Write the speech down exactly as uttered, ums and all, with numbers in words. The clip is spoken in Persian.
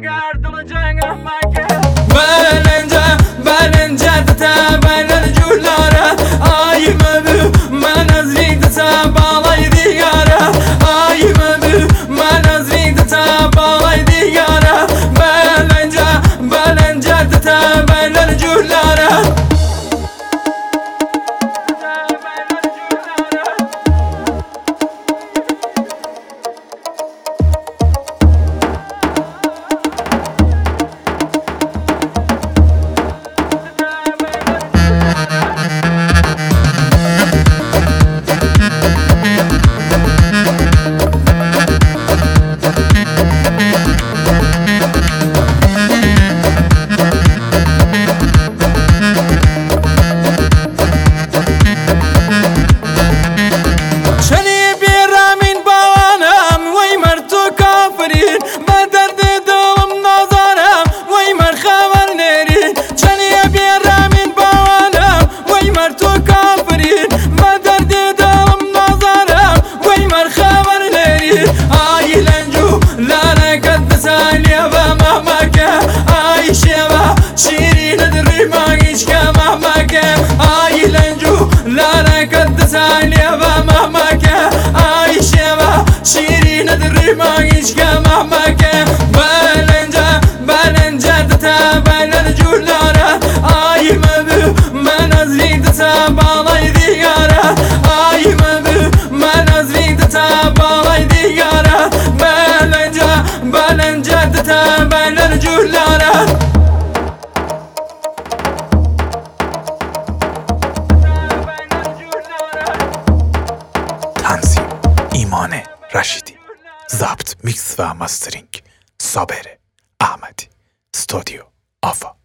بلنجا بلنجا دتا بلن جولارا آی مبو من از ری دتا بالای دیگارا آی مبو من از ری دتا بالای دیگارا بلنجا بلنجا دتا بلن جولارا شيرين دري ما يشكى مهما كان آي لنجو لا ركض ثانية مهما كان آي شبا شيرين دري ما يشكى مهما كان بلنجا بلنجا دتا بلنجو لارا آي مبو من ازري دتا بالاي ديارا آي مبو من ازري دتا بالاي ديارا بلنجا بلنجا دتا بلنجو لارا تنظیم ایمان رشیدی، ضبط میکس و مسترینگ صابر احمدی، استودیو آفا.